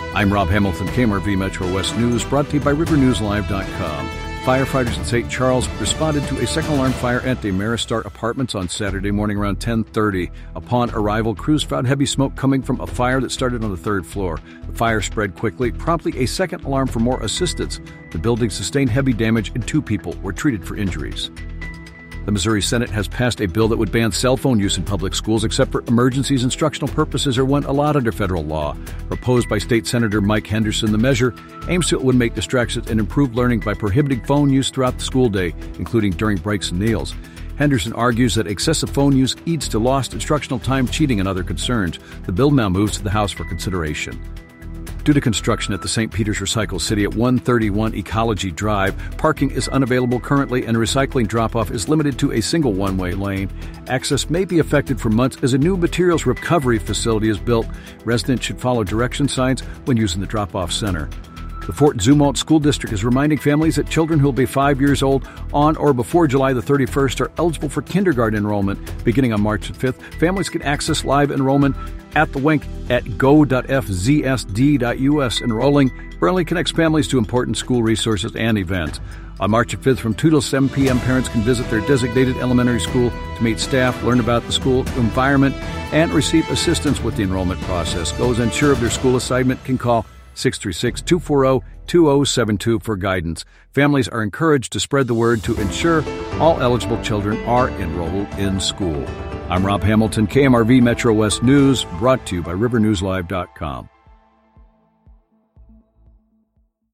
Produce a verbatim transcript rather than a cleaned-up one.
I'm Rob Hamilton, K M R V Metro West News, brought to you by river news live dot com. Firefighters in Saint Charles responded to a second alarm fire at the Maristar Apartments on Saturday morning around ten thirty. Upon arrival, crews found heavy smoke coming from a fire that started on the third floor. The fire spread quickly, promptly a second alarm for more assistance. The building sustained heavy damage and two people were treated for injuries. The Missouri Senate has passed a bill that would ban cell phone use in public schools except for emergencies, instructional purposes, or when allowed under federal law. Proposed by State Senator Mike Henderson, the measure aims to eliminate distractions and improve learning by prohibiting phone use throughout the school day, including during breaks and meals. Henderson argues that excessive phone use leads to lost instructional time, cheating, and other concerns. The bill now moves to the House for consideration. Due to construction at the Saint Peter's Recycle City at one thirty-one Ecology Drive, parking is unavailable currently and recycling drop-off is limited to a single one-way lane. Access may be affected for months as a new materials recovery facility is built. Residents should follow direction signs when using the drop-off center. The Fort Zumwalt School District is reminding families that children who will be five years old on or before July the thirty-first are eligible for kindergarten enrollment. Beginning on March the fifth, families can access live enrollment at the link at go dot f z s d dot u s. Enrolling Burnley connects families to important school resources and events. On March the fifth from two till seven p.m., parents can visit their designated elementary school to meet staff, learn about the school environment, and receive assistance with the enrollment process. Those unsure of their school assignment can call six three six, two four zero, two zero seven two for guidance. Families are encouraged to spread the word to ensure all eligible children are enrolled in school. I'm Rob Hamilton, K M R V Metro West News, brought to you by river news live dot com.